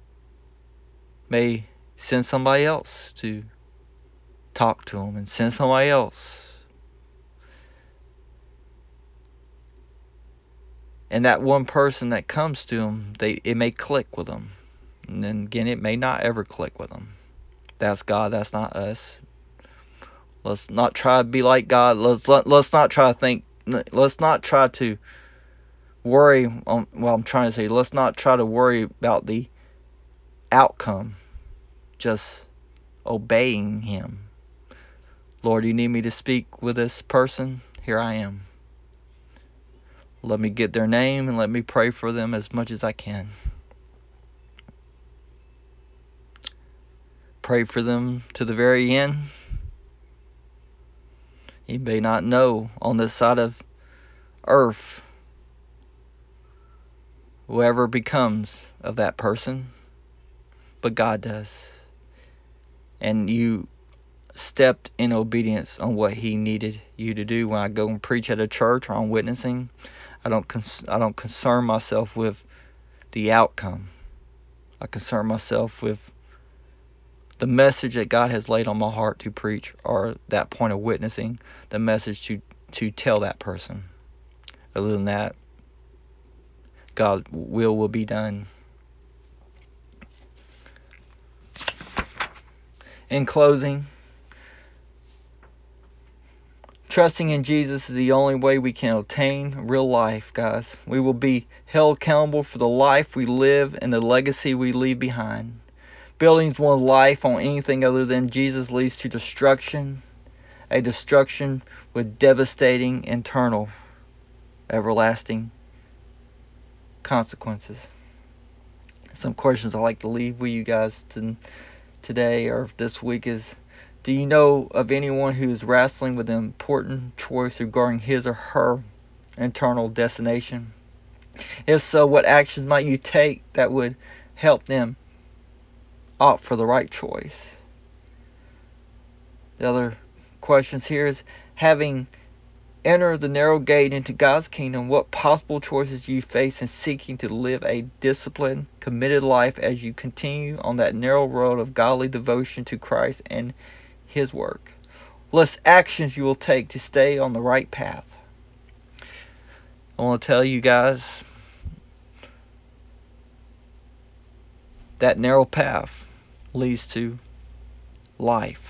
may send somebody else to talk to them, and send somebody else. And that one person that comes to them, they it may click with them. And then again, it may not ever click with them. That's God, that's not us. Let's not try to be like God. Let's let, let's not try to think. Let's not try to worry on, well, I'm trying to say, let's not try to worry about the outcome, just obeying him. Lord, you need me to speak with this person? Here I am. Let me get their name and let me pray for them as much as I can. Pray for them to the very end. You may not know on this side of earth whoever becomes of that person, but God does. And you stepped in obedience on what he needed you to do. When I go and preach at a church or I'm witnessing, I don't cons- I don't concern myself with the outcome. I concern myself with the message that God has laid on my heart to preach, or that point of witnessing, the message to, to tell that person. Other than that, God's will will be done. In closing, trusting in Jesus is the only way we can obtain real life, guys. We will be held accountable for the life we live and the legacy we leave behind. Building one's life on anything other than Jesus leads to destruction, a destruction with devastating, internal, everlasting consequences. Some questions I like to leave with you guys to, today or this week is, do you know of anyone who is wrestling with an important choice regarding his or her eternal destination? If so, what actions might you take that would help them opt for the right choice? The other questions here is, having entered the narrow gate into God's kingdom, what possible choices do you face in seeking to live a disciplined, committed life as you continue on that narrow road of godly devotion to Christ and his work? Less actions you will take to stay on the right path. I want to tell you guys, that narrow path leads to life.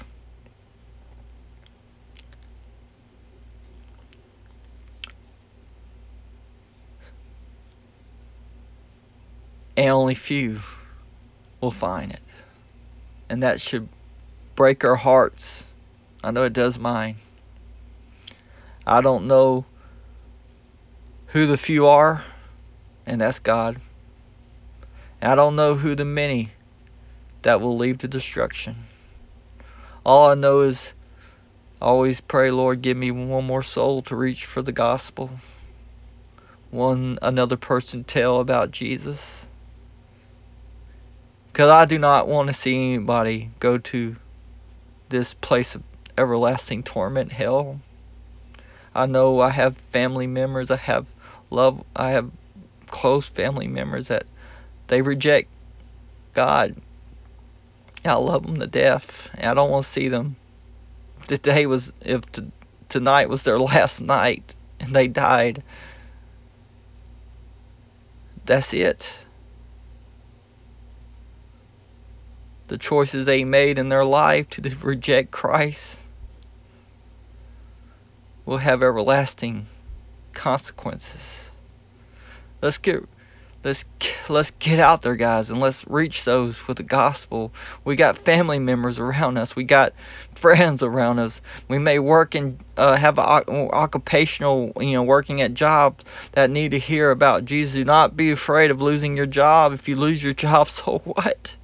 And only few will find it. And that should break our hearts. I know it does mine. I don't know who the few are, and that's God. And I don't know who the many that will lead to destruction. All I know is I always pray, Lord, give me one more soul to reach for the gospel. One another person to tell about Jesus. Because I do not want to see anybody go to this place of everlasting torment, hell. I know I have family members, I have love, I have close family members that they reject God. I love them to death, and I don't want to see them. Today was, if t- tonight was their last night, and they died, that's it. The choices they made in their life to reject Christ will have everlasting consequences. Let's get let's let's get out there, guys, and let's reach those with the gospel. We got family members around us. We got friends around us. We may work and uh, have a, occupational, you know, working at jobs that need to hear about Jesus. Do not be afraid of losing your job. If you lose your job, so what?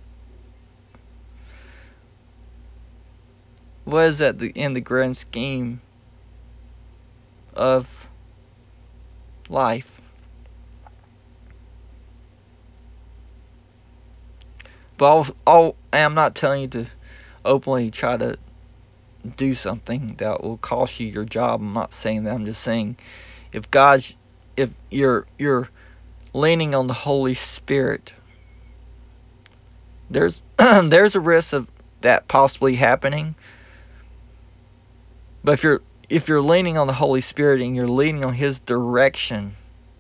What is that in the grand scheme of life? But I'll, I'll, I'm not telling you to openly try to do something that will cost you your job. I'm not saying that. I'm just saying, if God's, if you're you're leaning on the Holy Spirit, there's there's a risk of that possibly happening. But if you're if you're leaning on the Holy Spirit and you're leaning on His direction,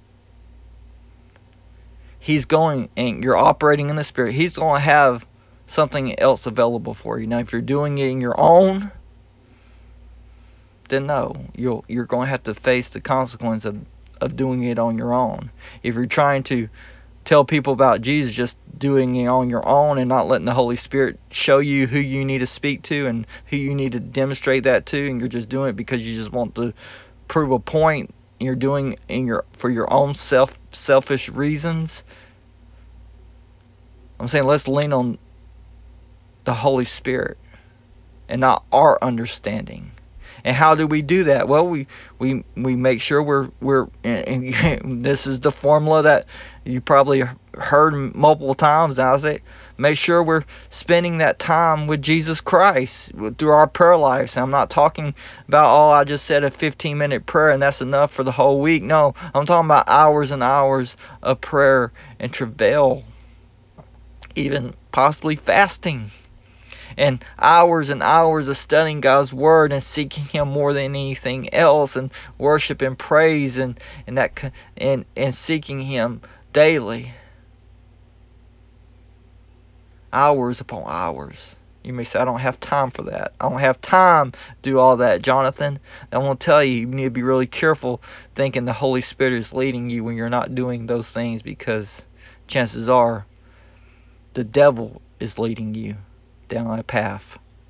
He's going, and you're operating in the Spirit, He's going to have something else available for you. Now, if you're doing it in your own, then no, you'll you're going to have to face the consequence of of doing it on your own. If you're trying to tell people about Jesus, just doing it on your own and not letting the Holy Spirit show you who you need to speak to and who you need to demonstrate that to, and you're just doing it because you just want to prove a point, you're doing in your for your own self selfish reasons. I'm saying let's lean on the Holy Spirit and not our understanding. And how do we do that? Well, we we, we make sure we're we're and, and this is the formula that you probably heard multiple times. I say, make sure we're spending that time with Jesus Christ through our prayer lives. I'm not talking about, oh, I just said a fifteen minute prayer and that's enough for the whole week. No, I'm talking about hours and hours of prayer and travail, even possibly fasting. And hours and hours of studying God's Word and seeking Him more than anything else, and worship and praise and and that and and seeking Him daily. Hours upon hours. You may say, I don't have time for that. I don't have time to do all that, Jonathan. I want to tell you, you need to be really careful thinking the Holy Spirit is leading you when you're not doing those things, because chances are the devil is leading you down a path.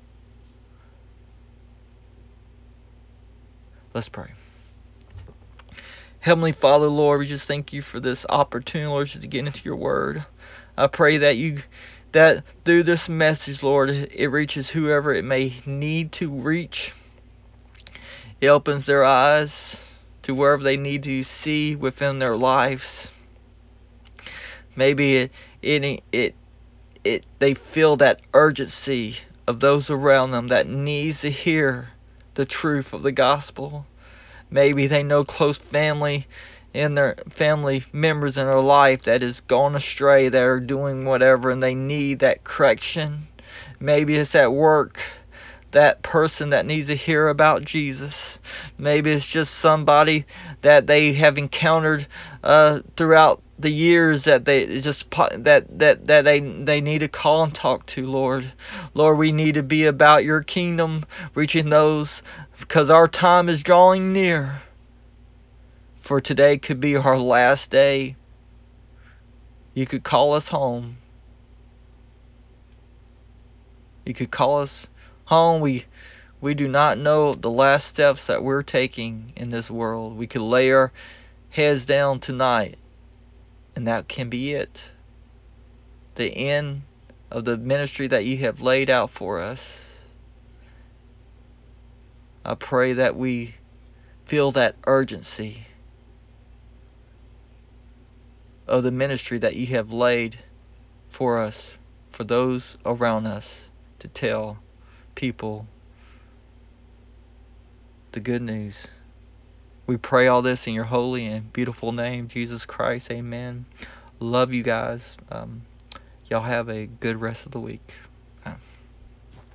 Let's pray. Heavenly Father, Lord, we just thank you for this opportunity, Lord, just to get into your word. I pray that you, that through this message, Lord, it reaches whoever it may need to reach. It opens their eyes to wherever they need to see within their lives. Maybe it, it, it, it, they feel that urgency of those around them that needs to hear the truth of the gospel. Maybe they know close family and their family members in their life that is gone astray, that are doing whatever, and they need that correction. Maybe it's at work, that person that needs to hear about Jesus. Maybe it's just somebody that they have encountered uh, throughout the years that they just that that that they they need to call and talk to. Lord, Lord, we need to be about your kingdom, reaching those, because our time is drawing near. For today could be our last day. You could call us home. You could call us home. We we do not know the last steps that we're taking in this world. We could lay our heads down tonight, and that can be it. The end of the ministry that you have laid out for us. I pray that we feel that urgency of the ministry that you have laid for us, for those around us, to tell people the good news. We pray all this in your holy and beautiful name, Jesus Christ. Amen. Love you guys. Um, y'all have a good rest of the week.